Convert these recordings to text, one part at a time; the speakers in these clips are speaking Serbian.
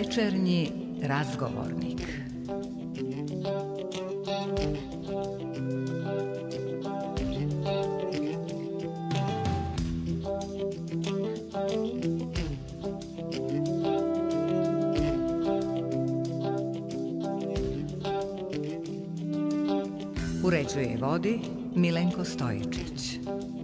Večernji razgovornik. Uređuje i vodi Milenko Stojičić.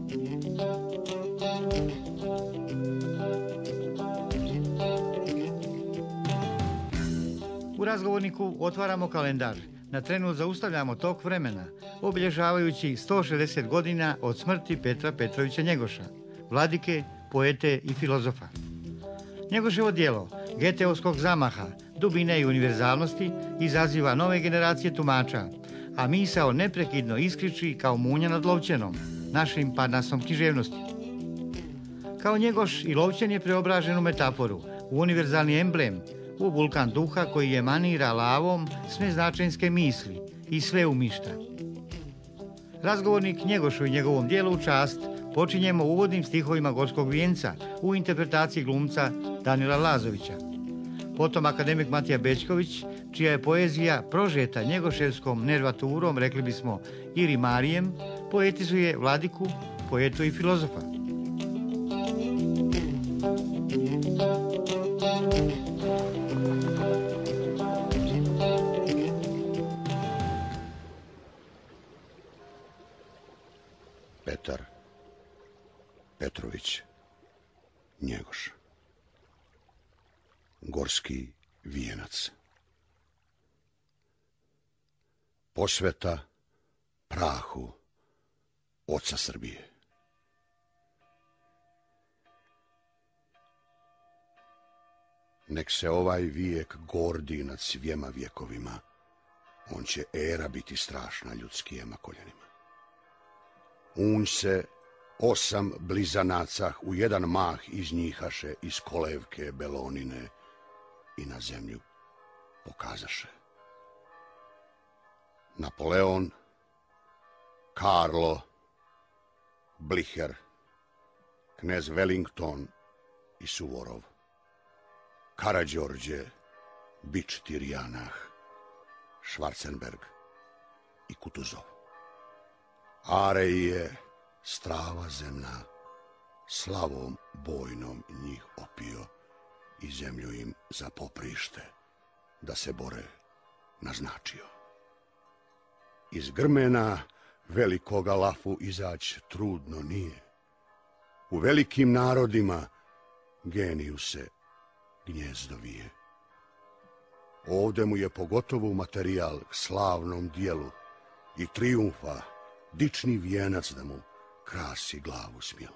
U razgovorniku otvaramo kalendar. Na trenu zaustavljamo tok vremena, obilježavajući 160 godina od smrti Petra Petrovića Njegoša, vladike, poete i filozofa. Njegoševo djelo, Geteovskog zamaha, dubine i univerzalnosti, izaziva nove generacije tumača, a misao neprekidno iskriči kao munja nad Lovćenom, našim parnasom književnosti. Kao Njegoš i Lovćen je preobražen u metaforu, u univerzalni emblem, u vulkan duha koji emanira lavom sveznačenjske misli i sve umišta. Razgovornik Njegošu i njegovom dijelu u čast počinjemo uvodnim stihovima Gorskog vijenca u interpretaciji glumca Danila Lazovića. Potom akademik Matija Bećković, čija je poezija prožeta njegoševskom nervaturom, rekli bismo i rimarijem, poetizuje vladiku, poetu i filozofa. Petar Petrović Njegoš. Gorski vijenac. Posveta prahu oca Srbije. Nek se ovaj vijek gordi nad svijema vjekovima, on će era biti strašna ljudskijema koljenima. Unj se 8 blizanacah u jedan mah iznjihaše iz kolevke Belonine i na zemlju pokazaše. Napoleon, Karlo, Blicher, knez Wellington i Suvorov, Karađorđe, Bič Tirjanah, Schwarzenberg i Kutuzov. Arej je strava zemna, slavom bojnom njih opio i zemlju im za poprište, da se bore naznačio. Iz grmena velikoga lafu izać trudno nije. U velikim narodima geniju se gnjezdo vije. Ovde mu je pogotovo materijal k slavnom dijelu i trijumfa dični vijenac da mu krasi glavu smjelu.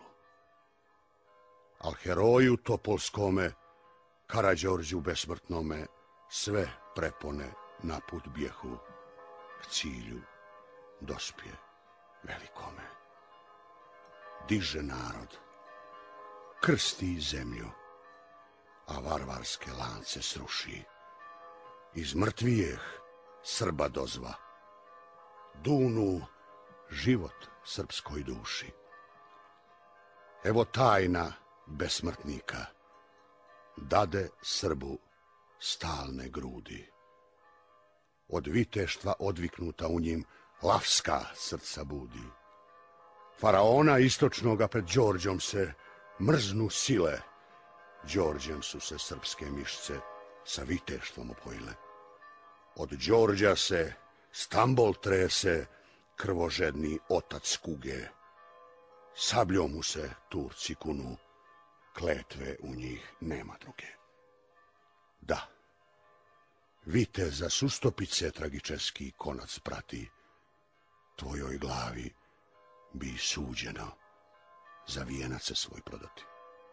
Al heroju Topolskome, Karađorđu besmrtnome, sve prepone naput bjehu, k cilju dospje velikome. Diže narod, krsti zemlju, a varvarske lance sruši. Iz mrtvijeh Srba dozva, dunu život srpskoj duši. Evo tajna besmrtnika, dade Srbu stalne grudi. Od viteštva odviknuta u njim lavska srca budi. Faraona istočnoga pred Đorđom se mrznu sile, Đorđem su se srpske mišce sa viteštvom opojile. Od Đorđa se Stambol trese, krvožedni otac kuge. Sabljom mu se Turci kunu, kletve u njih nema druge. Da, viteza Sustopice tragičeski konac prati, tvojoj glavi bi suđeno za vijenac svoj prodati.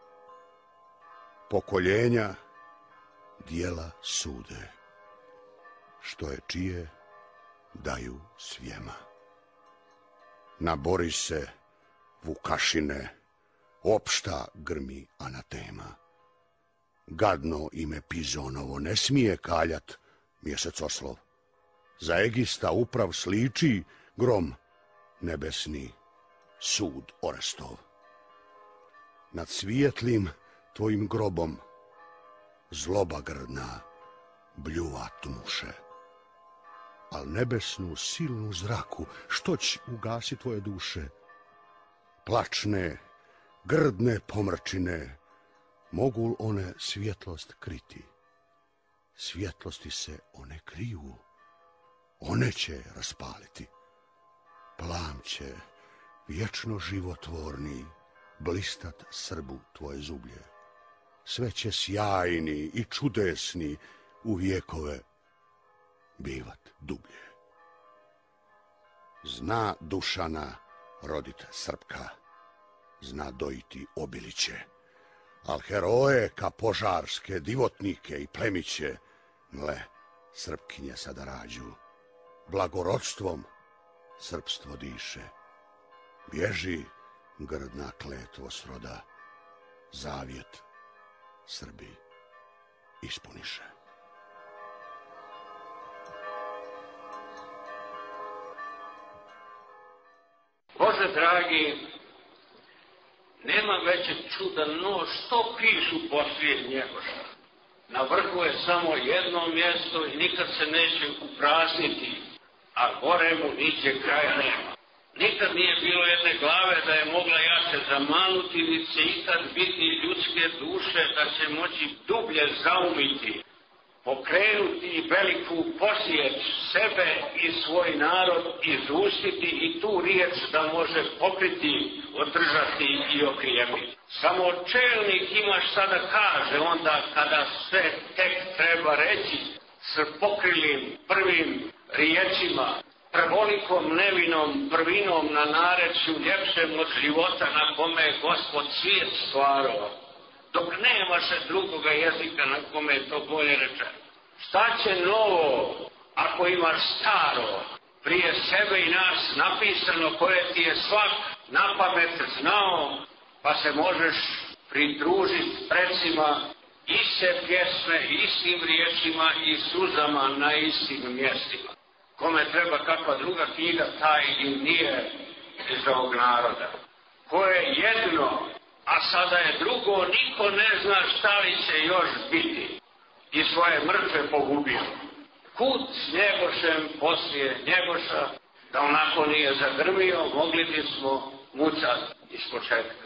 Pokoljenja dijela sude, što je čije daju svijema. Nabori se Vukašine, opšta grmi anatema. Gadno ime Pizonovo ne smije kaljat mjesecoslov. Za Egista uprav sliči grom nebesni, sud Orestov. Nad svijetlim tvojim grobom zloba grdna bljuva tmuše. Al nebesnu silnu zraku, što će ugasi tvoje duše? Plačne, grdne pomrčine, mogu li one svjetlost kriti? Svjetlosti se one kriju, one će raspaliti. Plam će vječno životvorni blistat Srbu tvoje zublje. Sve će sjajni i čudesni u vjekove bivat dublje. Zna Dušana rodit Srpka, zna dojiti Obiliće, al heroje ka požarske, divotnike i plemiće, gle, Srpkinje sada rađu, blagorodstvom srpstvo diše. Bježi grdna kletvo sroda, zavjet Srbi ispuniše. Bože dragi, nema većeg čuda no što pišu poslije Njegoša. Na vrhu je samo jedno mjesto i nikad se neće uprazniti, a gore mu niđe kraja nema. Nikad nije bilo jedne glave da je mogla jače zamanuti, niti će ikad biti ljudske duše da će moći dublje zaumiti, pokrenuti veliku posjet sebe i svoj narod, izustiti i tu riječ da može pokriti, održati i okrijepiti. Samo čelnik ima šta da kaže onda kada sve tek treba reći s pokrilim prvim riječima, prvolikom nevinom prvinom na narečju ljepšem od života na kome je Gospod svijet stvarao, dok nemaše drugoga jezika na kome je to bolje rečeno. Šta će novo ako imaš staro, prije sebe i nas napisano koje ti je svak na pamet znao, pa se možeš pridružiti precima iste pjesme, istim riječima i suzama na istim mjestima. Kome treba kakva druga knjiga, taj i nije iz ovog naroda. Ko je jedno, a sada je drugo, niko ne zna šta li će još biti. I svoje mrtve pogubio. Kud s Njegošem poslije Njegoša, da onako nije zagrmio, mogli bismo mucati iz početka.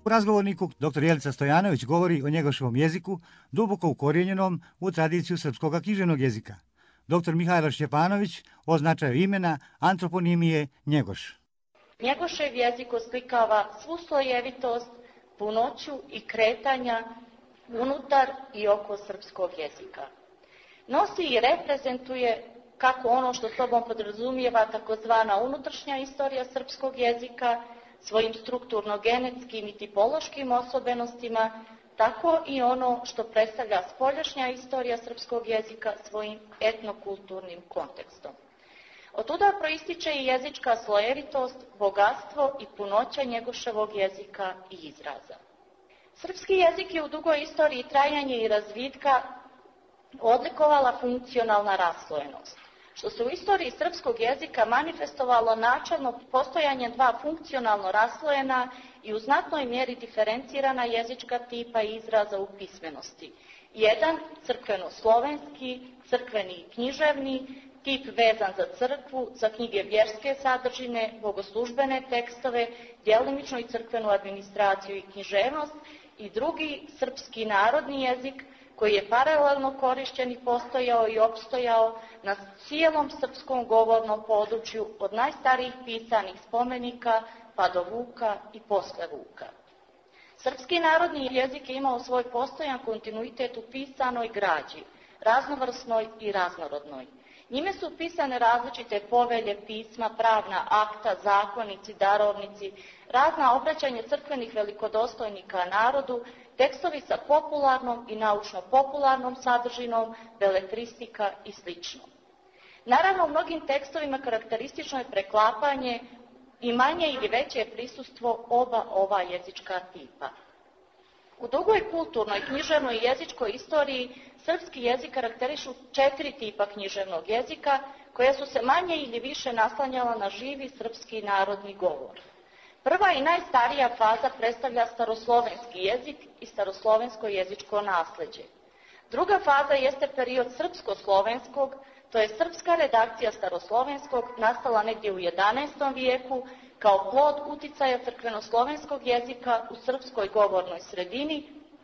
razgovorniku dr. Jelica Stojanović govori o Njegoševom jeziku, duboko ukorijenjenom u tradiciju srpskog književnog jezika. Dr. Mihajlo Šćepanović o značaju imena antroponimije Njegoš. Njegošev jezik oslikava svu slojevitost, punoću i kretanja unutar i oko srpskog jezika. Nosi i reprezentuje kako ono što sobom podrazumijeva takozvana unutrašnja istorija srpskog jezika, svojim strukturno-genetskim i tipološkim osobenostima, tako i ono što predstavlja spoljašnja istorija srpskog jezika svojim etnokulturnim kontekstom. Otuda proističe i jezička slojevitost, bogatstvo i punoća Njegoševog jezika i izraza. Srpski jezik je u dugoj istoriji trajanja i razvitka odlikovala funkcionalna raslojenost, što se u istoriji srpskog jezika manifestovalo načelno postojanje dva funkcionalno raslojena i u znatnoj mjeri diferencirana jezička tipa i izraza u pismenosti. Jedan, crkveno-slovenski, crkveni i književni, tip vezan za crkvu, za knjige vjerske sadržine, bogoslužbene tekstove, djelimično i crkvenu administraciju i književnost, i drugi, srpski narodni jezik, koji je paralelno korišćen i postojao i opstojao na cijelom srpskom govornom području od najstarijih pisanih spomenika pa do Vuka i posle Vuka. Srpski narodni jezik je imao svoj postojan kontinuitet u pisanoj građi, raznovrsnoj i raznorodnoj. Njime su pisane različite povelje, pisma, pravna akta, zakonici, darovnici, razna obraćanja crkvenih velikodostojnika narodu, tekstovi sa popularnom i naučno-popularnom sadržinom, beletristika i sl. Naravno, u mnogim tekstovima karakteristično je preklapanje i manje ili veće prisustvo oba ova jezička tipa. U dugoj kulturnoj, književnoj i jezičkoj istoriji srpski jezik karakterišu 4 tipa književnog jezika, koja su se manje ili više naslanjala na živi srpski narodni govor. Prva i najstarija faza predstavlja staroslovenski jezik i staroslovensko jezičko nasljeđe. Druga faza jeste period srpsko-slovenskog, to je srpska redakcija staroslovenskog, nastala negdje u 11. vijeku, kao plod uticaja crkveno-slovenskog jezika u srpskoj govornoj sredini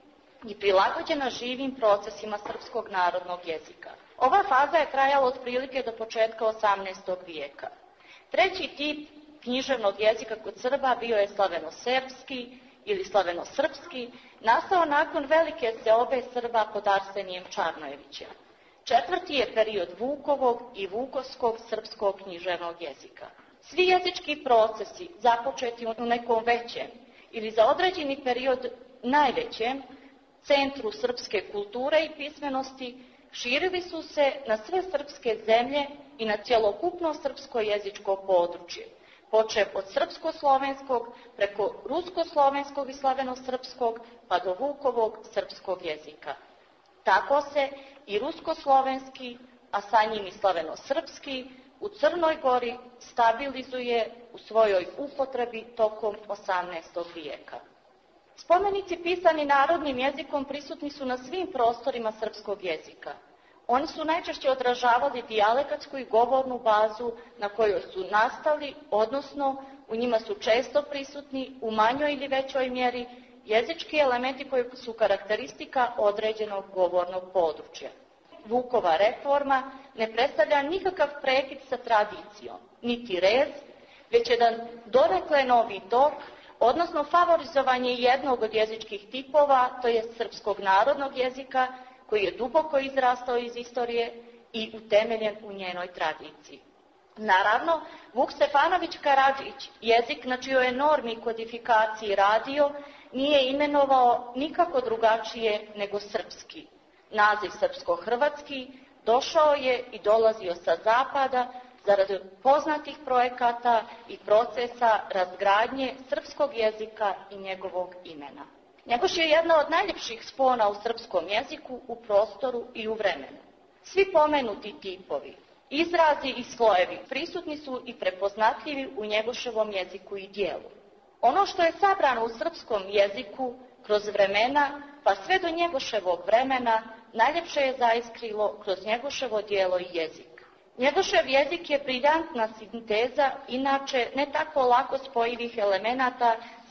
i prilagođena živim procesima srpskog narodnog jezika. Ova faza je trajala otprilike do početka 18. vijeka. Treći tip književnog jezika kod Srba bio je slaveno-serbski ili slaveno-srpski, nastao nakon velike seobe Srba pod Arsenijem Čarnojevićem. Četvrti je period Vukovog i Vukovskog srpskog književnog jezika. Svi jezički procesi započeti u nekom većem ili za određeni period najvećem centru srpske kulture i pismenosti širili su se na sve srpske zemlje i na cjelokupno srpsko jezičko područje, počev od srpsko-slovenskog preko rusko-slovenskog i slaveno-srpskog pa do Vukovog srpskog jezika. Tako se i rusko-slovenski, a sa njim i slaveno-srpski, u Crnoj Gori stabilizuje u svojoj upotrebi tokom 18. vijeka. Spomenici pisani narodnim jezikom prisutni su na svim prostorima srpskog jezika. Oni su najčešće odražavali dijalektsku i govornu bazu na kojoj su nastali, odnosno u njima su često prisutni u manjoj ili većoj mjeri jezički elementi koji su karakteristika određenog govornog područja. Vukova reforma ne predstavlja nikakav prekid sa tradicijom, niti rez, već jedan donekle novi tok, odnosno favorizovanje jednog od jezičkih tipova, to je srpskog narodnog jezika, koji je duboko izrastao iz istorije i utemeljen u njenoj tradiciji. Naravno, Vuk Stefanović Karadžić, jezik na čijoj je normi kodifikaciji radio, nije imenovao nikako drugačije nego srpski. Naziv srpsko-hrvatski došao je i dolazio sa zapada zarad poznatih projekata i procesa razgradnje srpskog jezika i njegovog imena. Njegoš je jedna od najljepših spona u srpskom jeziku, u prostoru i u vremenu. Svi pomenuti tipovi, izrazi i slojevi prisutni su i prepoznatljivi u Njegoševom jeziku i dijelu. Ono što je sabrano u srpskom jeziku kroz vremena, pa sve do Njegoševog vremena, najljepše je zaiskrilo kroz Njegoševo dijelo i jezik. Njegošev jezik je briljantna sinteza, inače ne tako lako spojivih elemenata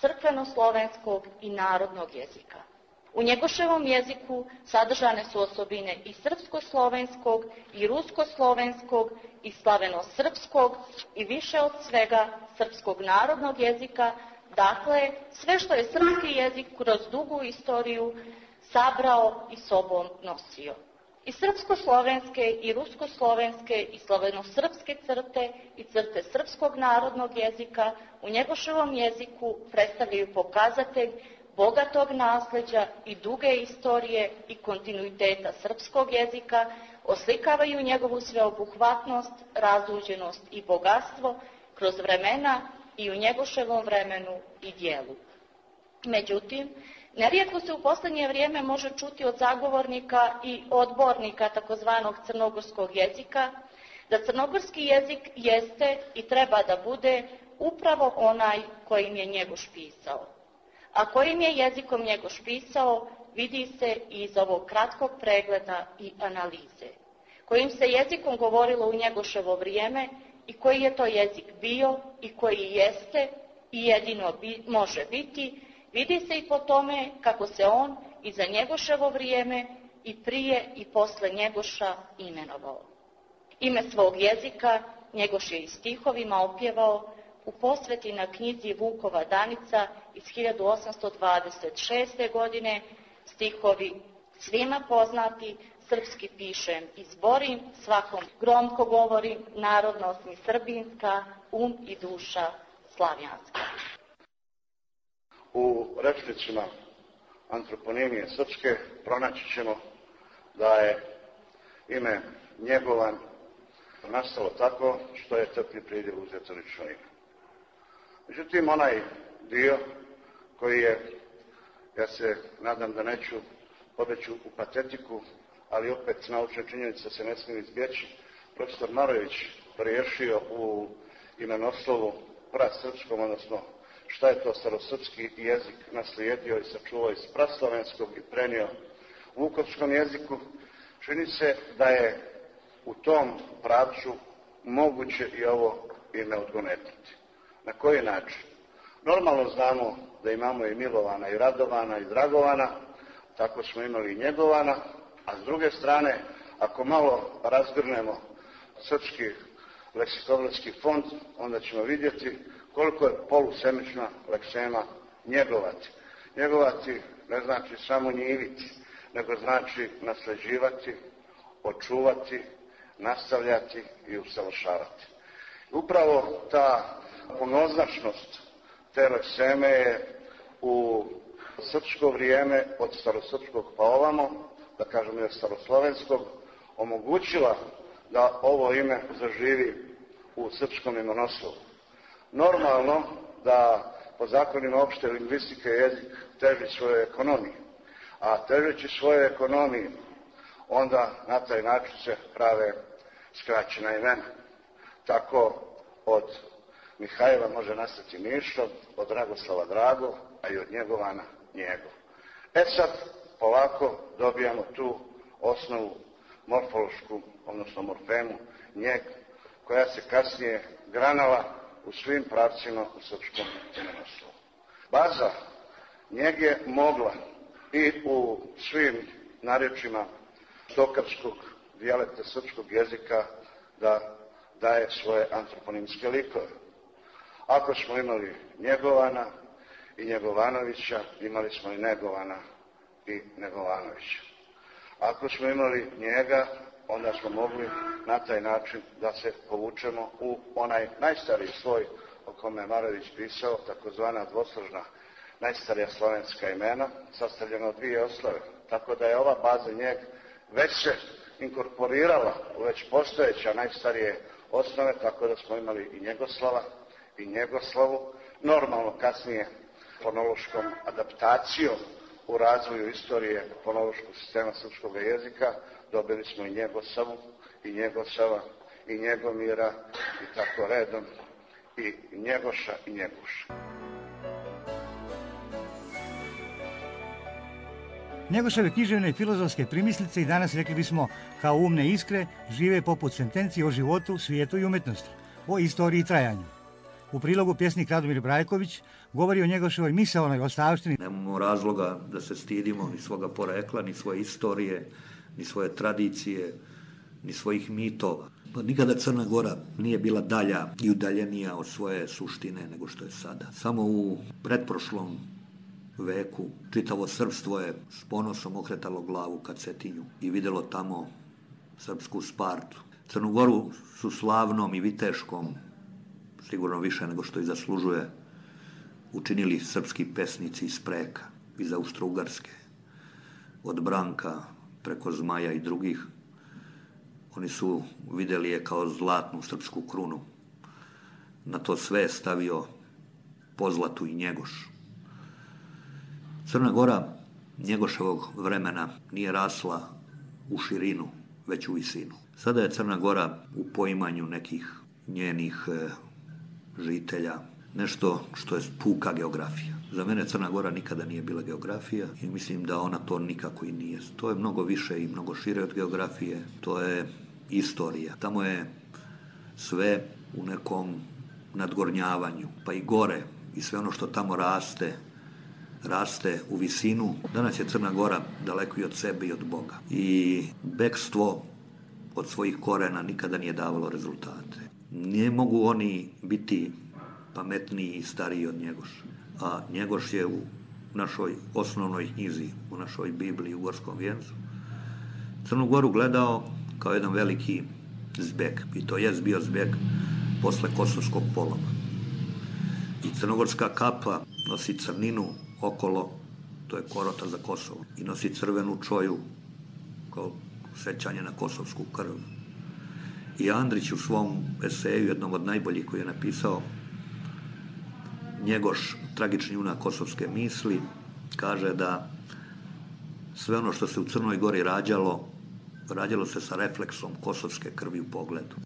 crkveno-slovenskog i narodnog jezika. U Njegoševom jeziku sadržane su osobine i srpsko-slovenskog, i rusko-slovenskog, i slaveno-srpskog, i više od svega srpskog narodnog jezika, dakle, sve što je srpski jezik kroz dugu istoriju sabrao i sobom nosio. I srpsko-slovenske, i rusko-slovenske, i sloveno-srpske crte, i crte srpskog narodnog jezika u Njegoševom jeziku predstavljaju pokazatelj bogatog nasljeđa i duge istorije i kontinuiteta srpskog jezika, oslikavaju njegovu sveobuhvatnost, razuđenost i bogatstvo kroz vremena i u Njegoševom vremenu i dijelu. Međutim, nerijetko se u posljednje vrijeme može čuti od zagovornika i odbornika takozvanog crnogorskog jezika da crnogorski jezik jeste i treba da bude upravo onaj kojim je Njegoš pisao. A kojim je jezikom Njegoš pisao, vidi se i iz ovog kratkog pregleda i analize. Kojim se jezikom govorilo u Njegoševo vrijeme i koji je to jezik bio i koji jeste i jedino može biti, vidi se i po tome kako se on i za Njegoševo vrijeme i prije i posle Njegoša imenovao. Ime svog jezika Njegoš je i stihovima opjevao u posveti na knjizi Vukova Danica iz 1826. godine, stihovi svima poznati, srpski pišem i zborim, svakom gromko govorim, narodnost mi srbinska, i duša slavjanska. U rečnicima antroponimije srpske pronaći ćemo da je ime Njegovan nastalo tako što je crkvi pridjev uzeto lično ime. Međutim, onaj dio koji je, ja se nadam da neću pobeći u patetiku, ali opet naučne činjenice se ne smiju izbjeći, profesor Marojević riješio u imenoslovu prasrpskom, odnosno šta je to starosrpski jezik naslijedio i sačuvao iz praslovenskog i prenio vukovskom jeziku. Čini se da je u tom pravcu moguće i ovo ime odgonetiti. Na koji način? Normalno znamo da imamo i Milovana, i Radovana, i Dragovana, tako smo imali i Njegovana, a s druge strane, ako malo razgrnemo srpski leksikografski fond, onda ćemo vidjeti koliko je polusemična leksema njegovati. Njegovati ne znači samo njiviti, nego znači nasljeđivati, očuvati, nastavljati i usavršavati. Upravo ta mnogoznačnost te lekseme je u srpsko vrijeme od starosrpskog pa ovamo, da kažemo je staroslovenskog, omogućila da ovo ime zaživi u srpskom imenoslovu. Normalno da po zakonima opšte lingvistike jezik teži svojoj ekonomiji, a težeći svojoj ekonomiji onda na taj način se prave skraćena imena. Tako od Mihajla može nastati Mišo, od Dragoslava Drago, a i od Njegovana Njegov. Sad polako dobijamo tu osnovu morfološku, odnosno morfemu njeg, koja se kasnije granala u svim pravcima u srpskom imenoslovu. Baza njeg je mogla i u svim narječima štokavskog dijalekta srpskog jezika da daje svoje antroponimske likove. Ako smo imali Njegovana i Njegovanovića, imali smo i Negovana i Negovanovića. Ako smo imali njega, onda smo mogli na taj način da se povučemo u onaj najstariji sloj o kome je Marojević pisao, takozvana dvosložna najstarija slovenska imena, sastavljena od dvije oslove. Tako da je ova baza njeg već se inkorporirala u već postojeća najstarije osnove, tako da smo imali i Njegoslava i Njegoslavu, normalno kasnije fonološkom adaptacijom u razvoju istorije fonološkog sistema srpskog jezika dobili smo i Njegosavu, i Njegosava, i Njegomira, i tako redom, i Njegoša, i Njeguša. Njegoševe književne i filozofske primislice i danas, rekli bismo, kao umne iskre, žive poput sentencije o životu, svijetu i umetnosti, o istoriji i trajanju. U prilogu pjesnik Radomir Brajković govori o Njegoševoj misaonoj ostavštini. Nemamo razloga da se stidimo ni svoga porekla, ni svoje istorije, ni svoje tradicije, ni svojih mitova. Nikada Crna Gora nije bila dalja i udaljenija od svoje suštine nego što je sada. Samo u pretprošlom veku čitavo srpstvo je s ponosom okretalo glavu ka Cetinju i videlo tamo srpsku Spartu. Crnu Goru su slavnom i viteškom, sigurno više nego što i zaslužuje, učinili srpski pesnici iz Preka, iz Austro-Ugarske, od Branka preko Zmaja i drugih. Oni su vidjeli je kao zlatnu srpsku krunu. Na to sve je stavio Pozlatu i Njegoš. Crna Gora Njegoševog vremena nije rasla u širinu, već u visinu. Sada je Crna Gora u poimanju nekih njenih žitelja nešto što je puka geografija. Za mene Crna Gora nikada nije bila geografija i mislim da ona to nikako i nije. To je mnogo više i mnogo šire od geografije. To je istorija. Tamo je sve u nekom nadgornjavanju, pa i gore i sve ono što tamo raste u visinu. Danas je Crna Gora daleko i od sebe i od Boga. I bekstvo od svojih korena nikada nije davalo rezultate. Ne mogu oni biti pametniji i stariji od Njegoša. A Njegoš je u našoj osnovnoj knjizi, u našoj Bibliji, u Gorskom vijencu, Crnu Goru gledao kao jedan veliki zbeg. I to jest bio zbeg posle Kosovskog poloma. I crnogorska kapa nosi crninu okolo, to je korota za Kosovo. I nosi crvenu čoju kao sećanje na kosovsku krv. I Andrić u svom eseju, jednom od najboljih koji je napisao, Njegoš, tragični junak kosovske misli, kaže da sve ono što se u Crnoj Gori rađalo se sa refleksom kosovske krvi u pogledu.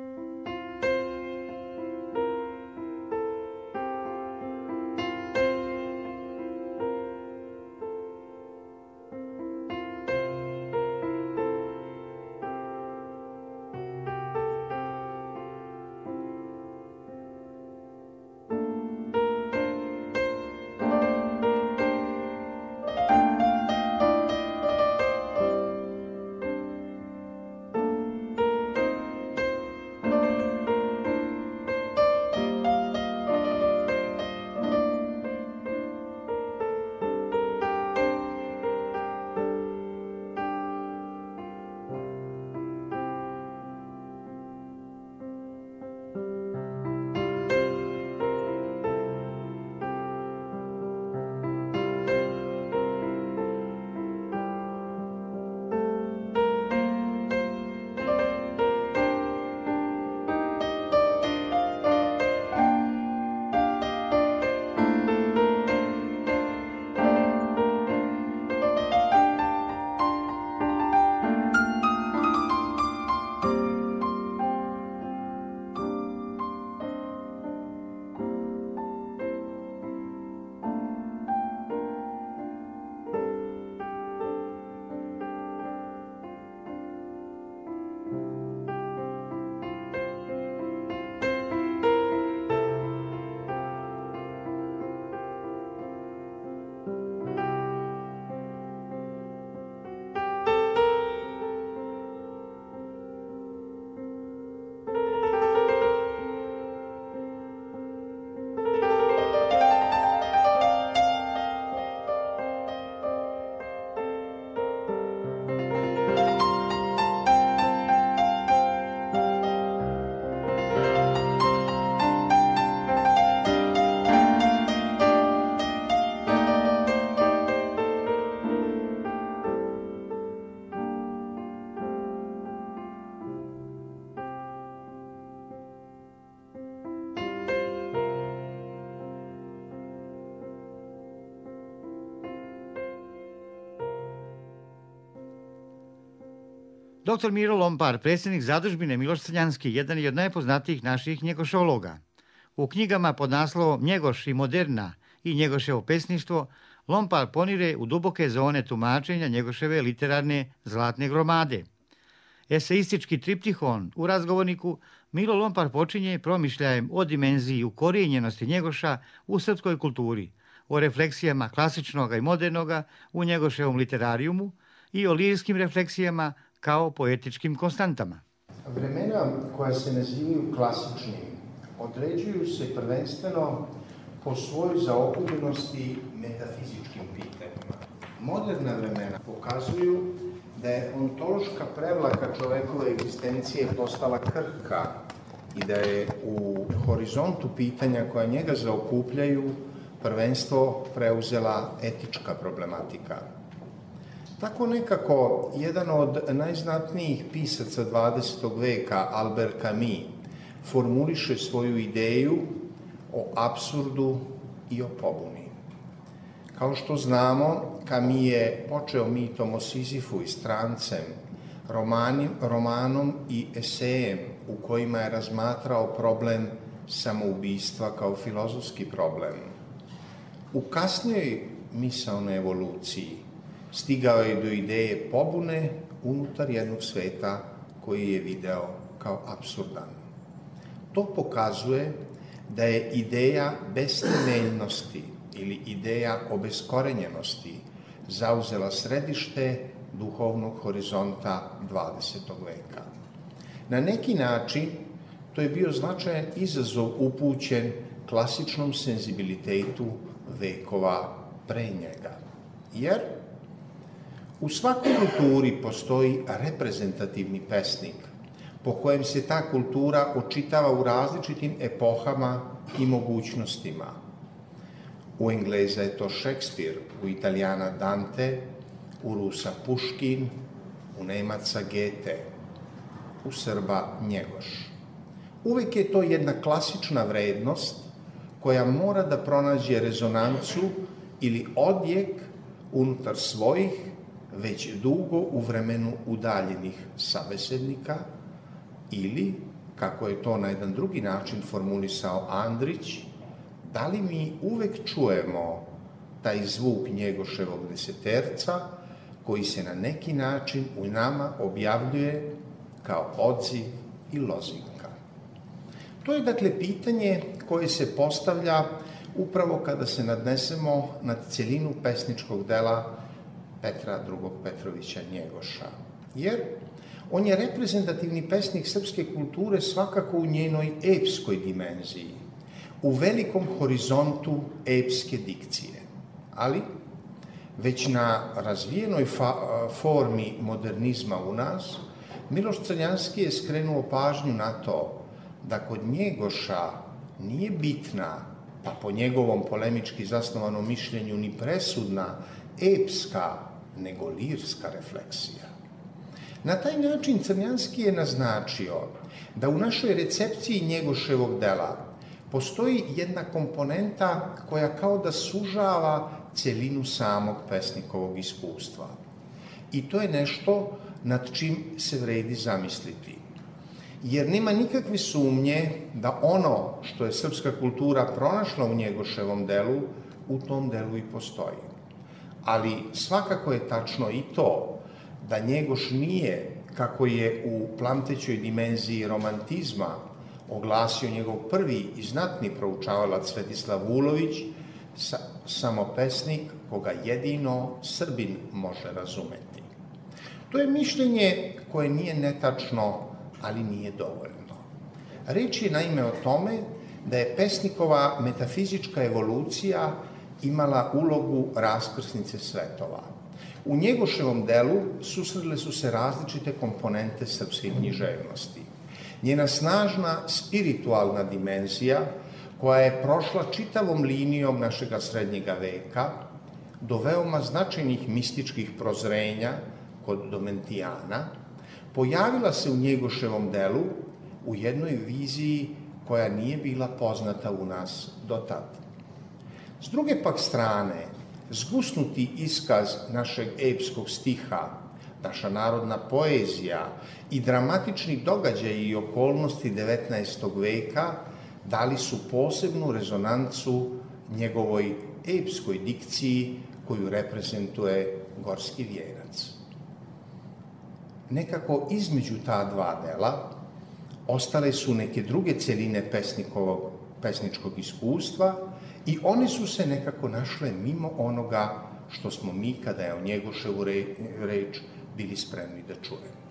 Dr. Miro Lompar, predsjednik zadužbine Miloš Crnjanski, jedan je od najpoznatijih naših njegošologa. U knjigama pod naslovom Njegoš i moderna i Njegoševo pesništvo, Lompar ponire u duboke zone tumačenja Njegoševe literarne zlatne gromade. Eseistički triptihon u razgovorniku Milo Lompar počinje promišljajem o dimenziji ukorijenjenosti Njegoša u srpskoj kulturi, o refleksijama klasičnog i modernoga u Njegoševom literarijumu i o lirskim refleksijama kao poetičkim konstantama. Vremena koja se nazivaju klasičnim određuju se prvenstveno po svojoj zaokupljenosti metafizičkim pitanjima. Moderna vremena pokazuju da je ontološka prevlaka čovekove egzistencije postala krhka i da je u horizontu pitanja koja njega zaokupljaju prvenstvo preuzela etička problematika. Tako nekako jedan od najznatnijih pisaca 20. veka, Albert Camus, formuliše svoju ideju o apsurdu i o pobuni. Kao što znamo, Camus je počeo mitom o Sizifu i strancem, romanom i esejem u kojima je razmatrao problem samoubistva kao filozofski problem. U kasnijoj misaonoj evoluciji stigao je do ideje pobune unutar jednog sveta koji je video kao apsurdan. To pokazuje da je ideja bestemeljnosti ili ideja obeskorenjenosti zauzela središte duhovnog horizonta 20. veka. Na neki način to je bio značajan izazov upućen klasičnom senzibilitetu vekova pre njega. Jer u svakoj kulturi postoji reprezentativni pesnik po kojem se ta kultura očitava u različitim epohama i mogućnostima. U Engleza je to Šekspir, u Italijana Dante, u Rusa Puškin, u Nemaca Goethe, u Srba Njegoš. Uvek je to jedna klasična vrednost koja mora da pronađe rezonancu ili odjek unutar svojih, već dugo u vremenu udaljenih sabesednika ili, kako je to na jedan drugi način formulisao Andrić, da li mi uvek čujemo taj zvuk Njegoševog deseterca koji se na neki način u nama objavljuje kao odziv i lozinka. To je dakle pitanje koje se postavlja upravo kada se nadnesemo nad celinu pesničkog dela Petra II. Petrovića Njegoša. Jer on je reprezentativni pesnik srpske kulture svakako u njenoj epskoj dimenziji, u velikom horizontu epske dikcije. Ali već na razvijenoj formi modernizma u nas, Miloš Crnjanski je skrenuo pažnju na to da kod Njegoša nije bitna, pa po njegovom polemički zasnovanom mišljenju ni presudna, epska, nego lirska refleksija. Na taj način Crnjanski je naznačio da u našoj recepciji Njegoševog dela postoji jedna komponenta koja kao da sužava celinu samog pesnikovog iskustva. I to je nešto nad čim se vredi zamisliti. Jer nema nikakve sumnje da ono što je srpska kultura pronašla u Njegoševom delu, u tom delu i postoji. Ali svakako je tačno i to da Njegoš nije, kako je u plamtećoj dimenziji romantizma oglasio njegov prvi i znatni proučavalac Svetislav Vulović, samo pesnik koga jedino Srbin može razumeti. To je mišljenje koje nije netačno, ali nije dovoljno. Reč je naime o tome da je pesnikova metafizička evolucija imala ulogu raskrsnice svetova. U Njegoševom delu susredile su se različite komponente srpske književnosti. Njena snažna spiritualna dimenzija, koja je prošla čitavom linijom našega srednjega veka, do veoma značajnih mističkih prozrenja kod Domentijana, pojavila se u Njegoševom delu u jednoj viziji koja nije bila poznata u nas do tada. S druge pak strane, zgusnuti iskaz našeg epskog stiha, naša narodna poezija i dramatični događaji i okolnosti 19. veka dali su posebnu rezonancu njegovoj epskoj dikciji koju reprezentuje Gorski vijenac. Nekako između ta dva dela ostale su neke druge celine pesničkog iskustva i one su se nekako našle mimo onoga što smo mi, kada je o Njegoševu reč, bili spremni da čujemo.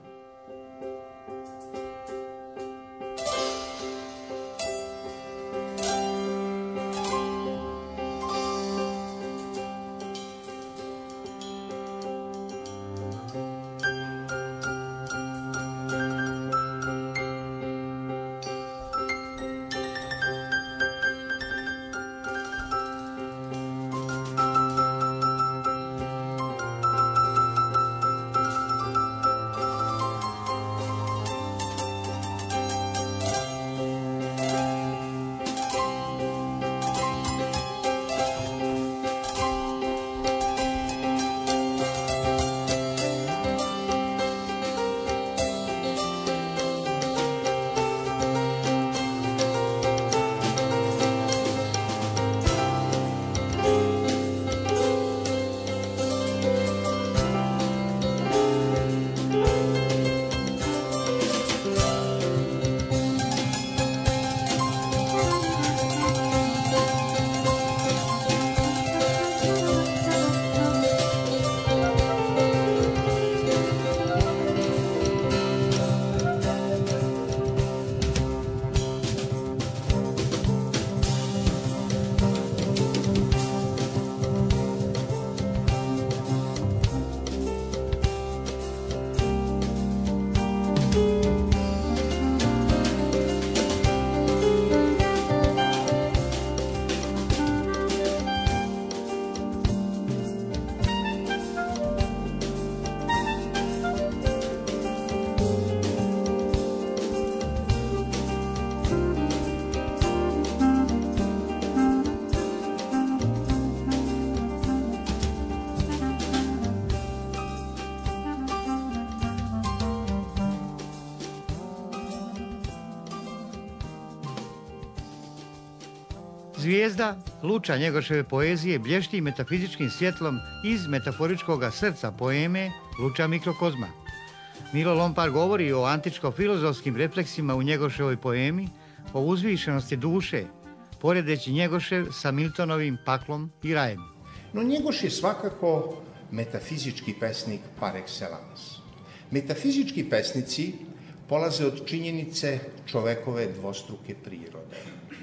Zvijezda, luča Njegoševe poezije, blješti metafizičkim svjetlom iz metaforičkog srca poeme Luča mikrokozma. Milo Lompar govori o antičko-filozofskim refleksima u Njegoševoj poemi, o uzvišenosti duše, poredeći Njegošev sa Miltonovim paklom i rajem. No Njegoš je svakako metafizički pesnik par excellence. Metafizički pesnici polaze od činjenice čovekove dvostruke prirode.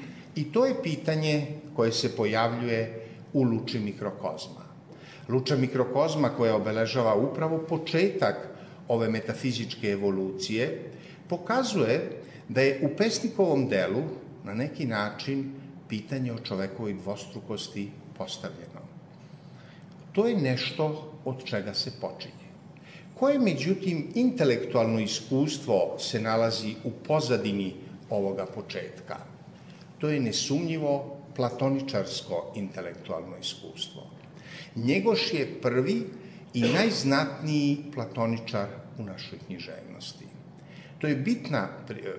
I to je pitanje koje se pojavljuje u Luči mikrokozma. Luča mikrokozma, koja obeležava upravo početak ove metafizičke evolucije, pokazuje da je u pesnikovom delu na neki način pitanje o čovekovoj dvostrukosti postavljeno. To je nešto od čega se počinje. Koje, međutim, intelektualno iskustvo se nalazi u pozadini ovoga početka? To je nesumnjivo platoničarsko intelektualno iskustvo. Njegoš je prvi i najznatniji platoničar u našoj književnosti. To je bitna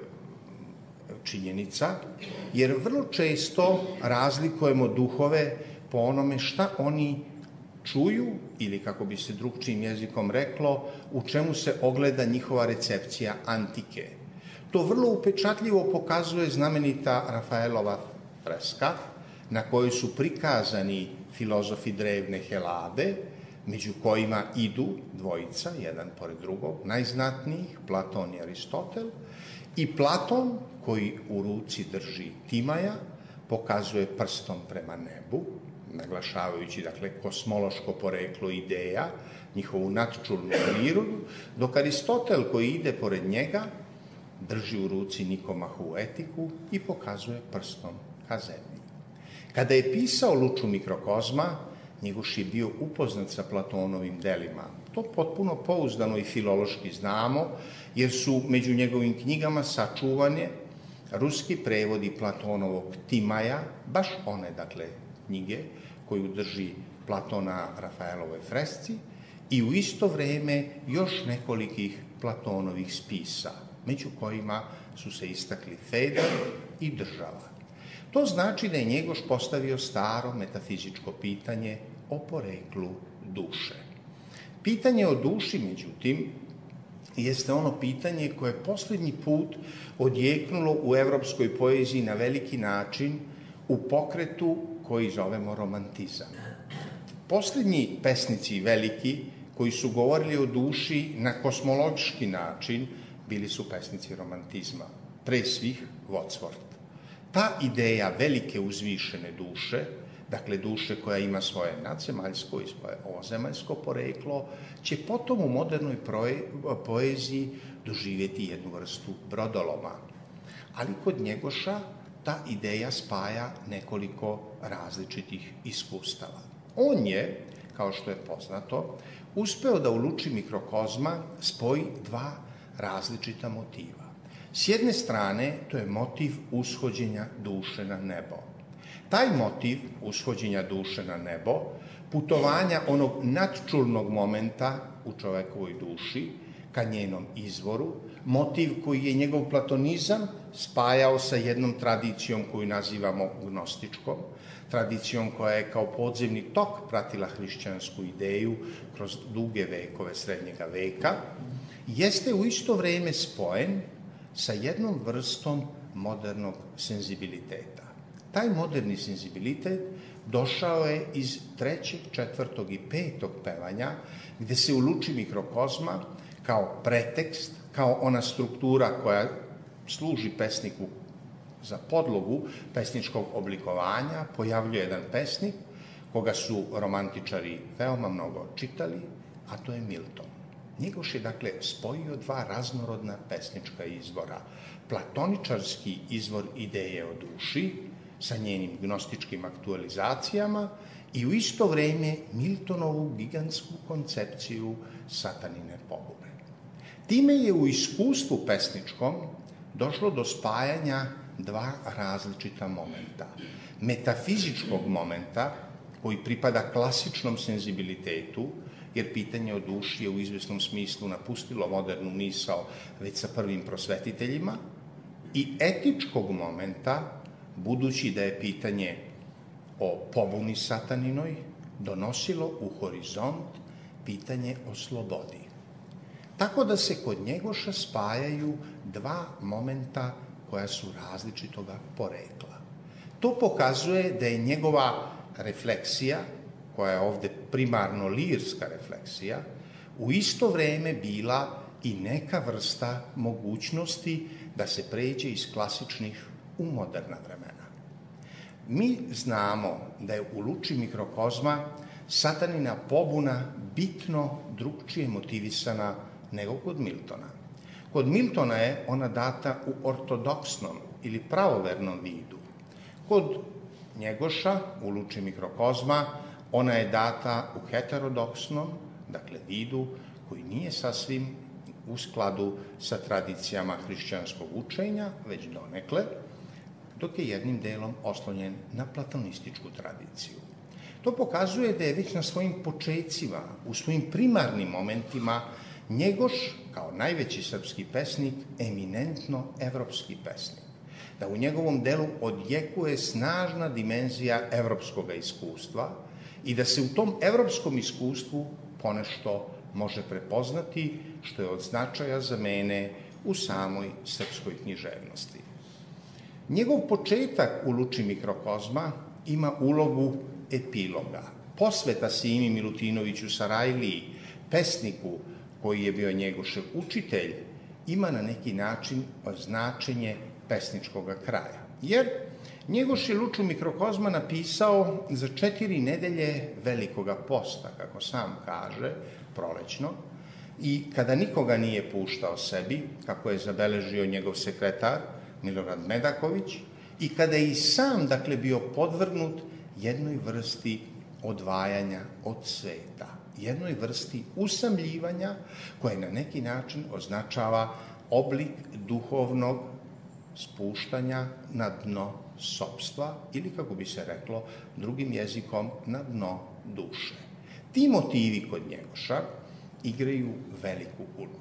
činjenica, jer vrlo često razlikujemo duhove po onome šta oni čuju, ili kako bi se drugčijim jezikom reklo, u čemu se ogleda njihova recepcija antike. To vrlo upečatljivo pokazuje znamenita Rafaelova freska, na kojoj su prikazani filozofi drevne Helade, među kojima idu dvojica, jedan pored drugog, najznatnijih, Platon i Aristotel, i Platon, koji u ruci drži Timaja, pokazuje prstom prema nebu, naglašavajući, dakle, kosmološko poreklo ideja, njihovu nadčulnu prirodu, dok Aristotel, koji ide pored njega, drži u ruci Nikomahu etiku i pokazuje prstom ka zemlji. Kada je pisao Luču mikrokozma, Njegoš je bio upoznat sa Platonovim delima. To potpuno pouzdano i filološki znamo, jer su među njegovim knjigama sačuvane ruski prevodi Platonovog Timaja, baš one, dakle, knjige koju drži Platona Rafaelove fresci, i u isto vreme još nekolikih Platonovih spisa, među kojima su se istakli Fedor i Država. To znači da je Njegoš postavio staro metafizičko pitanje o poreklu duše. Pitanje o duši, međutim, jeste ono pitanje koje je posljednji put odjeknulo u evropskoj poeziji na veliki način u pokretu koji zovemo romantizam. Posljednji pesnici veliki koji su govorili o duši na kosmološki način bili su pesnici romantizma, pre svih Wordsworth. Ta ideja velike uzvišene duše, dakle duše koja ima svoje nadzemaljsko i svoje ozemaljsko poreklo, će potom u modernoj poeziji doživjeti jednu vrstu brodoloma. Ali kod Njegoša ta ideja spaja nekoliko različitih iskustava. On je, kao što je poznato, uspeo da u luči mikrokozma spoji dva različita motiva. S jedne strane, to je motiv ushođenja duše na nebo. Taj motiv ushođenja duše na nebo, putovanja onog nadčulnog momenta u čovekovoj duši ka njenom izvoru, motiv koji je njegov platonizam spajao sa jednom tradicijom koju nazivamo gnostičkom, tradicijom koja je kao podzemni tok pratila hrišćansku ideju kroz duge vekove srednjega veka, jeste u isto vreme spojen sa jednom vrstom modernog senzibiliteta. Taj moderni senzibilitet došao je iz 3., 4. i 5. pevanja, gde se u luči mikrokozma kao pretekst, kao ona struktura koja služi pesniku za podlogu pesničkog oblikovanja, pojavljuje jedan pesnik koga su romantičari veoma mnogo čitali, a to je Milton. Njegoš je, dakle, spojio dva raznorodna pesnička izvora. Platoničarski izvor ideje o duši sa njenim gnostičkim aktualizacijama i u isto vreme Miltonovu gigantsku koncepciju satanine pobune. Time je u iskustvu pesničkom došlo do spajanja dva različita momenta. Metafizičkog momenta, koji pripada klasičnom senzibilitetu, jer pitanje o duši je u izvesnom smislu napustilo modernu misao već sa prvim prosvetiteljima, i etičkog momenta, budući da je pitanje o pobuni sataninoj donosilo u horizont pitanje o slobodi. Tako da se kod Njegoša spajaju dva momenta koja su različitoga porekla. To pokazuje da je njegova refleksija, koja je ovde primarno lirska refleksija, u isto vreme bila i neka vrsta mogućnosti da se pređe iz klasičnih u moderna vremena. Mi znamo da je u luči mikrokozma satanina pobuna bitno drugčije motivisana nego kod Miltona. Kod Miltona je ona data u ortodoksnom ili pravovernom vidu. Kod Njegoša, u luči mikrokozma, ona je data u heterodoksnom, dakle vidu, koji nije sasvim u skladu sa tradicijama hrišćanskog učenja, već donekle, dok je jednim delom oslonjen na platonističku tradiciju. To pokazuje da je već na svojim počecima, u svojim primarnim momentima, Njegoš, kao najveći srpski pesnik, eminentno evropski pesnik. Da u njegovom delu odjekuje snažna dimenzija evropskog iskustva i da se u tom evropskom iskustvu ponešto može prepoznati što je od značaja za mene u samoj srpskoj književnosti. Njegov početak u luči mikrokozma ima ulogu epiloga. Posveta Simi Milutinoviću Sarajliji, pesniku koji je bio Njegošev učitelj, ima na neki način značenje pesničkog kraja. Jer Njegoš je luču mikrokozma napisao za 4 nedelje Velikoga posta, kako sam kaže, prolećno, i kada nikoga nije puštao sebi, kako je zabeležio njegov sekretar Milorad Medaković, i kada je i sam, dakle, bio podvrgnut jednoj vrsti odvajanja od sveta, jednoj vrsti usamljivanja koje na neki način označava oblik duhovnog spuštanja na dno sopstva ili, kako bi se reklo drugim jezikom, na dno duše. Ti motivi kod Njegoša igraju veliku ulogu.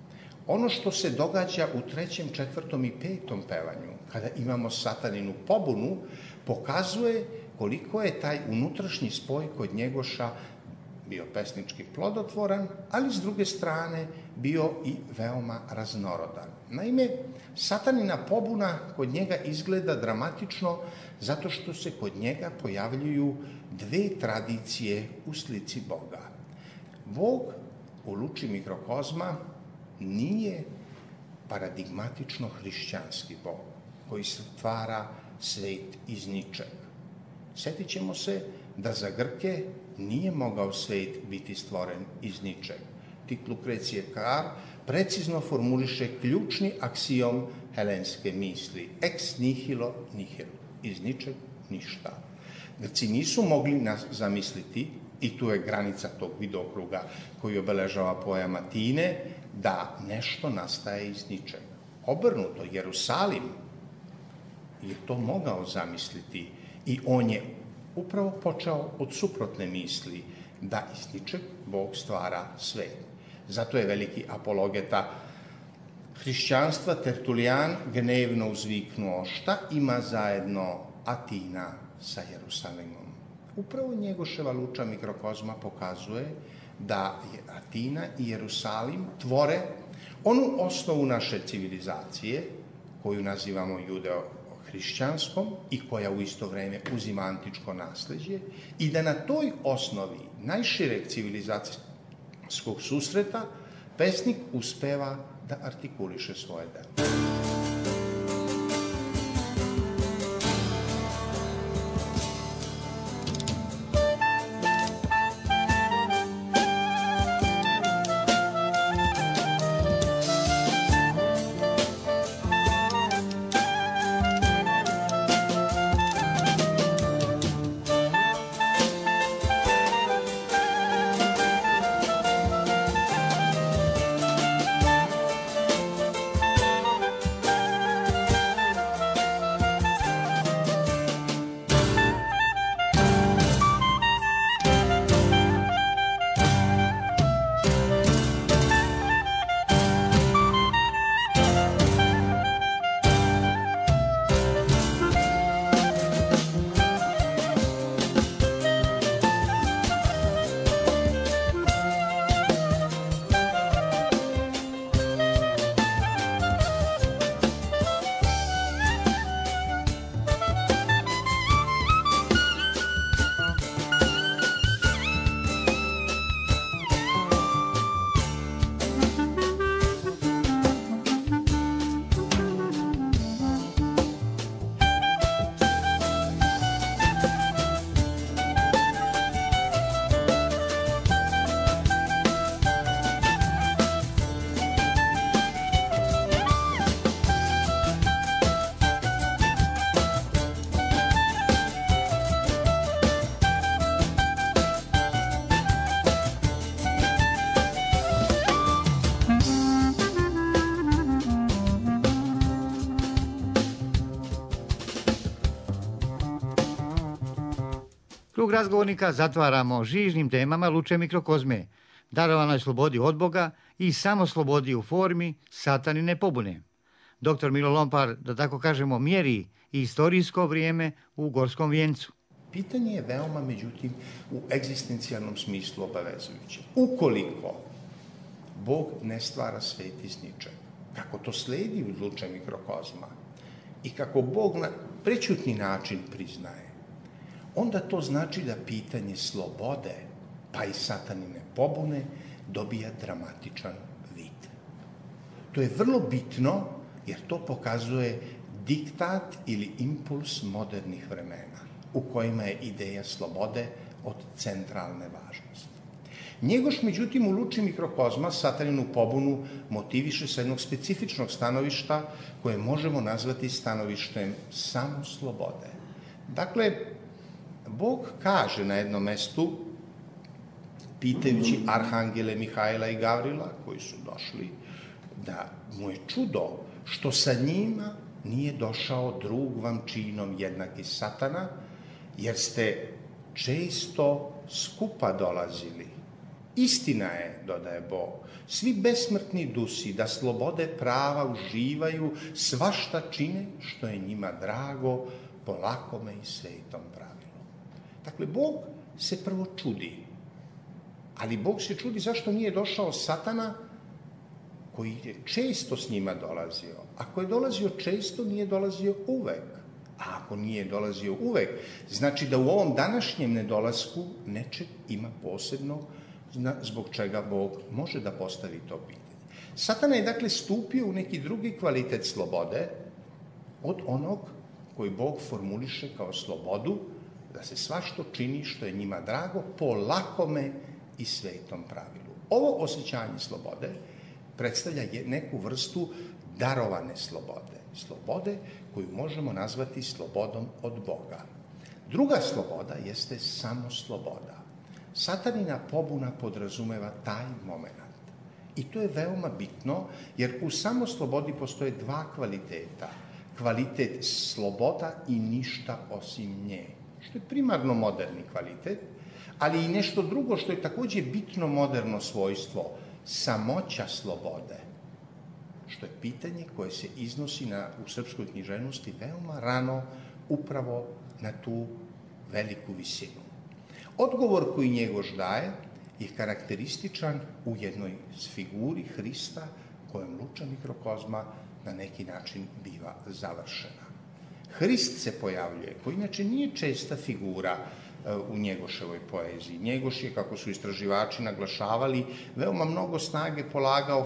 Ono što se događa u 3., 4. i 5. pevanju, kada imamo sataninu pobunu, pokazuje koliko je taj unutrašnji spoj kod Njegoša bio pesnički plodotvoran, ali s druge strane bio i veoma raznorodan. Naime, satanina pobuna kod njega izgleda dramatično zato što se kod njega pojavljuju dve tradicije u slici Boga. Bog u luči mikrokozma nije paradigmatično hrišćanski Bog koji stvara svet iz ničeg. Sjetit ćemo se da za Grke nije mogao svet biti stvoren iz ničeg. Tit Lucrecije Car precizno formuliše ključni aksiom helenske misli. Ex nihilo nihilo. Iz ničeg ništa. Grci nisu mogli zamisliti, i tu je granica tog vidokruga koji obeležava pojam Atine, da nešto nastaje iz ničeg. Obrnuto, Jerusalim je to mogao zamisliti i on je upravo počeo od suprotne misli da iz ničeg Bog stvara svet. Zato je veliki apologeta hrišćanstva Tertulijan gnevno uzviknuo: šta ima zajedno Atina sa Jerusalimom? Upravo Njegoševa luča mikrokozma pokazuje da je Atina i Jerusalim tvore onu osnovu naše civilizacije koju nazivamo judeo-hrišćanskom i koja u isto vrijeme uzima antičko nasleđe, i da na toj osnovi najšireg civilizacijskog susreta pesnik uspeva da artikuliše svoje delo. Krug razgovornika zatvaramo žižnim temama luče mikrokozme, darovanoj slobodi od Boga i samo slobodi u formi satanine pobune. Dr. Milo Lompar, da tako kažemo, mjeri i istorijsko vrijeme u Gorskom vijencu. Pitanje je veoma, međutim, u egzistencijalnom smislu obavezujuće. Ukoliko Bog ne stvara svet iz ničeg, kako to sledi u luče mikrokozma i kako Bog na prećutni način priznaje, onda to znači da pitanje slobode, pa i satanine pobune, dobija dramatičan vid. To je vrlo bitno jer to pokazuje diktat ili impuls modernih vremena u kojima je ideja slobode od centralne važnosti. Njegoš, međutim, u luči mikrokozma sataninu pobunu motiviše sa jednog specifičnog stanovišta koje možemo nazvati stanovištem samo slobode. Dakle, Bog kaže na jednom mestu, pitajući arhangele Mihajla i Gavrila, koji su došli, da mu je čudo što sa njima nije došao drug vam činom jednaki satana, jer ste često skupa dolazili. Istina je, dodaje Bog, svi besmrtni dusi da slobode prava uživaju, svašta čine što je njima drago po lakome i svetom pravilu. Dakle, Bog se prvo čudi Ali Bog se čudi zašto nije došao Satana, koji je često s njima dolazio. Ako je dolazio često, nije dolazio uvek. A ako nije dolazio uvek, znači da u ovom današnjem nedolasku nečeg ima posebno zbog čega Bog može da postavi to pitanje. Satana je dakle stupio u neki drugi kvalitet slobode od onog koji Bog formuliše kao slobodu, da se svašto čini što je njima drago po lakome i svetom pravilu. Ovo osjećanje slobode predstavlja neku vrstu darovane slobode. Slobode koju možemo nazvati slobodom od Boga. Druga sloboda jeste samo sloboda. Satanina pobuna podrazumeva taj moment. I to je veoma bitno, jer u samoslobodi postoje dva kvaliteta. Kvalitet sloboda i ništa osim nje, što je primarno moderni kvalitet, ali i nešto drugo što je također bitno moderno svojstvo, samoća slobode, što je pitanje koje se iznosi u srpskoj književnosti veoma rano upravo na tu veliku visinu. Odgovor koji Njegoš daje je karakterističan u jednoj figuri Hrista kojem luča mikrokozma na neki način biva završena. Hrist se pojavljuje, koji inače nije česta figura u Njegoševoj poeziji. Njegoš je, kako su istraživači naglašavali, veoma mnogo snage polagao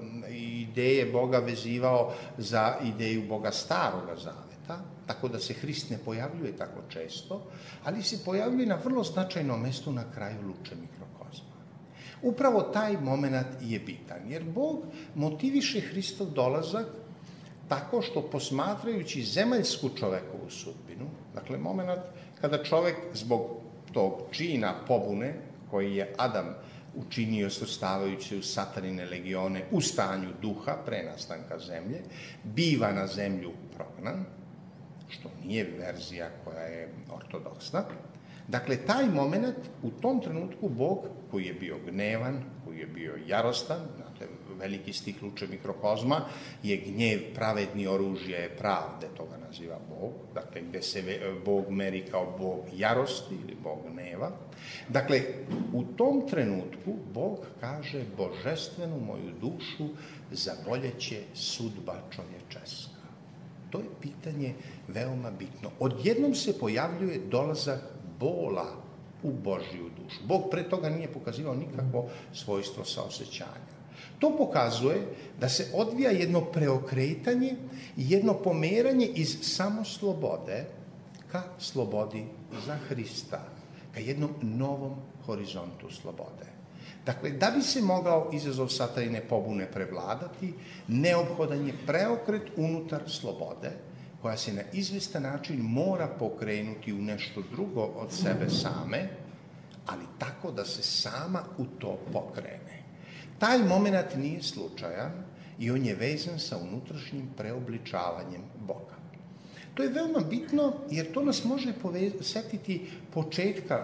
i ideje Boga vezivao za ideju Boga Staroga Zaveta, tako da se Hrist ne pojavljuje tako često, ali se pojavljuje na vrlo značajnom mestu na kraju luče mikrokozma. Upravo taj moment je bitan, jer Bog motiviše Hristov dolazak tako što posmatrajući zemaljsku čovekovu sudbinu, dakle moment kada čovek zbog tog čina pobune koji je Adam učinio svrstavajući u satanine legione u stanju duha pre nastanka zemlje, biva na zemlju prognan, što nije verzija koja je ortodoksna. Dakle, taj moment, u tom trenutku Bog, koji je bio gnevan, koji je bio jarostan, znate, veliki stih luče mikrokozma, je gnjev pravedni oružje pravde, to ga naziva Bog, dakle, gde se Bog meri kao Bog jarosti ili Bog gneva. Dakle, u tom trenutku Bog kaže: božestvenu moju dušu zaboljeće sudba čovječeska. To je pitanje veoma bitno. Odjednom se pojavljuje dolazak bola u Božju dušu. Bog pre toga nije pokazivao nikakvo svojstvo saosećanja. To pokazuje da se odvija jedno preokretanje i jedno pomeranje iz samoslobode ka slobodi za Hrista, ka jednom novom horizontu slobode. Dakle, da bi se mogao izazov satanine pobune prevladati, neophodan je preokret unutar slobode, koja se na izvestan način mora pokrenuti u nešto drugo od sebe same, ali tako da se sama u to pokrene. Taj moment nije slučajan i on je vezan sa unutrašnjim preobličavanjem Boga. To je veoma bitno jer to nas može setiti početka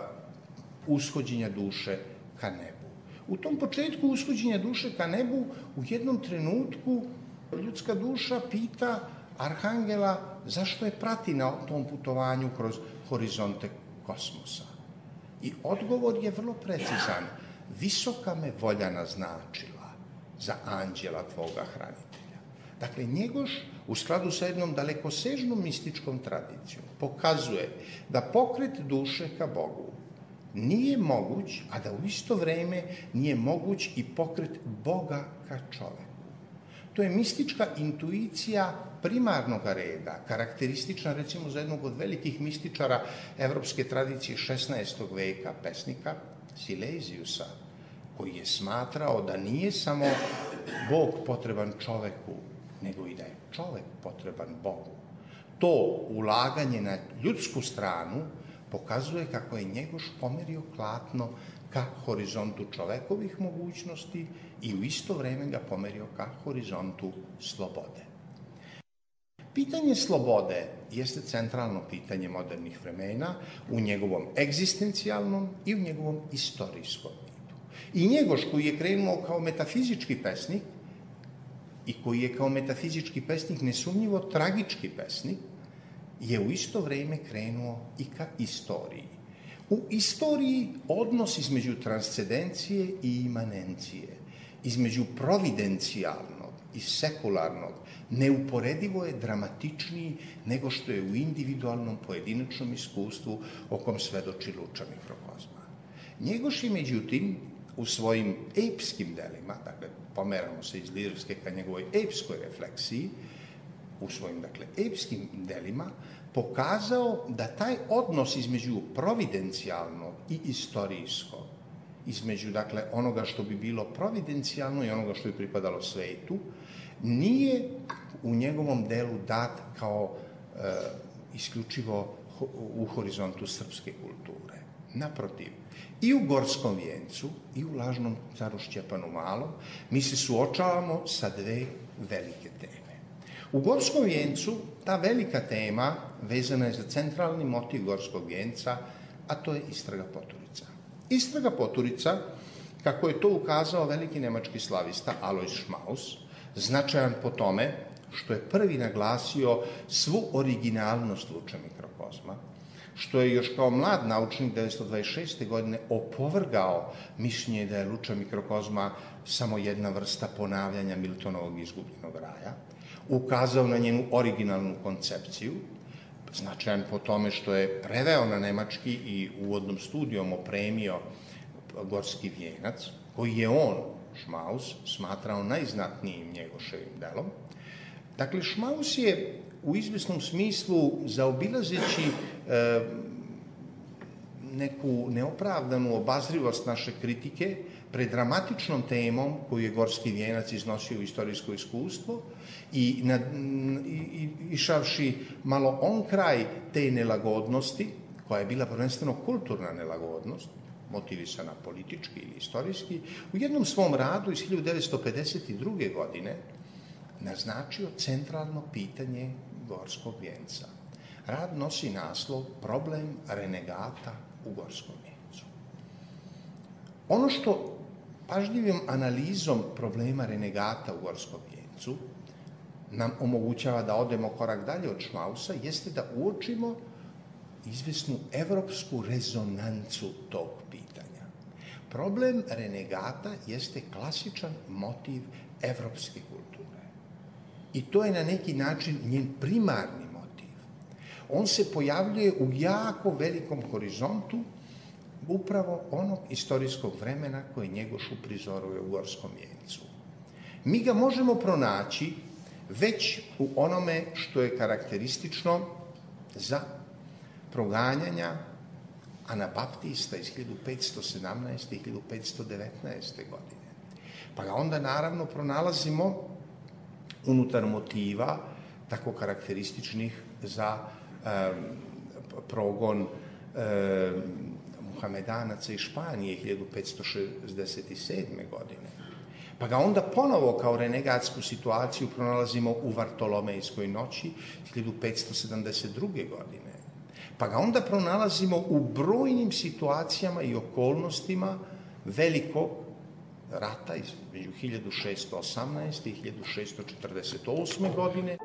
ushođenja duše ka nebu. U tom početku ushođenja duše ka nebu u jednom trenutku ljudska duša pita Arhangela zašto je prati na tom putovanju kroz horizonte kosmosa. I odgovor je vrlo precizan. Visoka me volja naznačila za anđela tvoga hranitelja. Dakle, Njegoš u skladu sa jednom dalekosežnom mističkom tradicijom pokazuje da pokret duše ka Bogu nije moguć, a da u isto vreme nije moguć i pokret Boga ka čoveku. To je mistička intuicija primarnog reda, karakteristična recimo za jednog od velikih mističara evropske tradicije 16. veka, pesnika Silezijusa, koji je smatrao da nije samo Bog potreban čoveku, nego i da je čovek potreban Bogu. To ulaganje na ljudsku stranu pokazuje kako je Njegoš pomerio klatno ka horizontu čovekovih mogućnosti i u isto vreme ga pomerio ka horizontu slobode. Pitanje slobode jeste centralno pitanje modernih vremena u njegovom egzistencijalnom i u njegovom istorijskom vidu. I Njegoš, koji je krenuo kao metafizički pesnik i koji je kao metafizički pesnik nesumnjivo tragički pesnik, je u isto vreme krenuo i ka istoriji. U istoriji odnos između transcendencije i imanencije, između providencijalnog i sekularnog, neuporedivo je dramatičniji nego što je u individualnom pojedinačnom iskustvu o kom svedoči Luča mikrokozma. Njegoš je, međutim, u svojim epskim delima, dakle, pomeramo se iz lirske ka njegovoj epskoj refleksiji, u svojim, dakle, epskim delima, pokazao da taj odnos između providencijalnog i istorijskog, između, dakle, onoga što bi bilo providencijalno i onoga što bi pripadalo svetu, nije u njegovom delu dat kao isključivo u horizontu srpske kulture. Naprotiv, i u Gorskom vijencu i u Lažnom caru Šćepanu Malom mi se suočavamo sa dve velike teme. U Gorskom vijencu ta velika tema vezana je za centralni motiv Gorskog vijenca, a to je istraga Poturica. Istraga Poturica, kako je to ukazao veliki nemački slavista Alois Šmaus, značajan po tome što je prvi naglasio svu originalnost Luče mikrokozma, što je još kao mlad naučnik 1926. godine opovrgao mišljenje da je Luča mikrokozma samo jedna vrsta ponavljanja Miltonovog Izgubljenog raja, ukazao na njenu originalnu koncepciju, značajan po tome što je preveo na nemački i uvodnom studijom opremio Gorski vijenac, koji je on, Šmaus, smatrao najznatnijim njegoševim delom. Dakle, Šmaus je u izvesnom smislu, zaobilazeći neku neopravdanu obazrivost naše kritike pred dramatičnom temom koju je Gorski vijenac iznosio u istorijsko iskustvo i išavši malo on kraj te nelagodnosti, koja je bila prvenstveno kulturna nelagodnost, motivisana politički ili istorijski, u jednom svom radu iz 1952. godine naznačio centralno pitanje Gorskog vijenca. Rad nosi naslov Problem renegata u Gorskom vijencu. Ono što pažljivim analizom problema renegata u Gorskom vijencu nam omogućava da odemo korak dalje od Šmausa, jeste da uočimo izvesnu evropsku rezonancu tog pitanja. Problem renegata jeste klasičan motiv evropske kulture. I to je na neki način njen primarni motiv. On se pojavljuje u jako velikom horizontu upravo onog istorijskog vremena koje Njegoš uprizoruje u Gorskom vijencu. Mi ga možemo pronaći već u onome što je karakteristično za proganjanja Anabaptista iz 1517. i 1519. godine. Pa ga onda naravno pronalazimo unutar motiva tako karakterističnih za progon Muhamedanaca iz Španije 1567. godine. Pa ga onda ponovo kao renegatsku situaciju pronalazimo u Vartolomejskoj noći 1572. godine. Pa ga onda pronalazimo u brojnim situacijama i okolnostima velikog rata između 1618. i 1648. godine.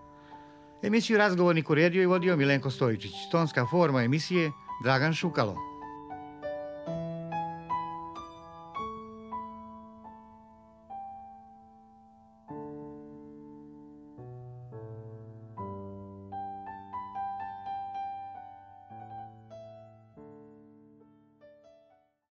Emisiju Razgovornik uredio i vodio Milenko Stojičić. Tonska forma emisije Dragan Šukalo.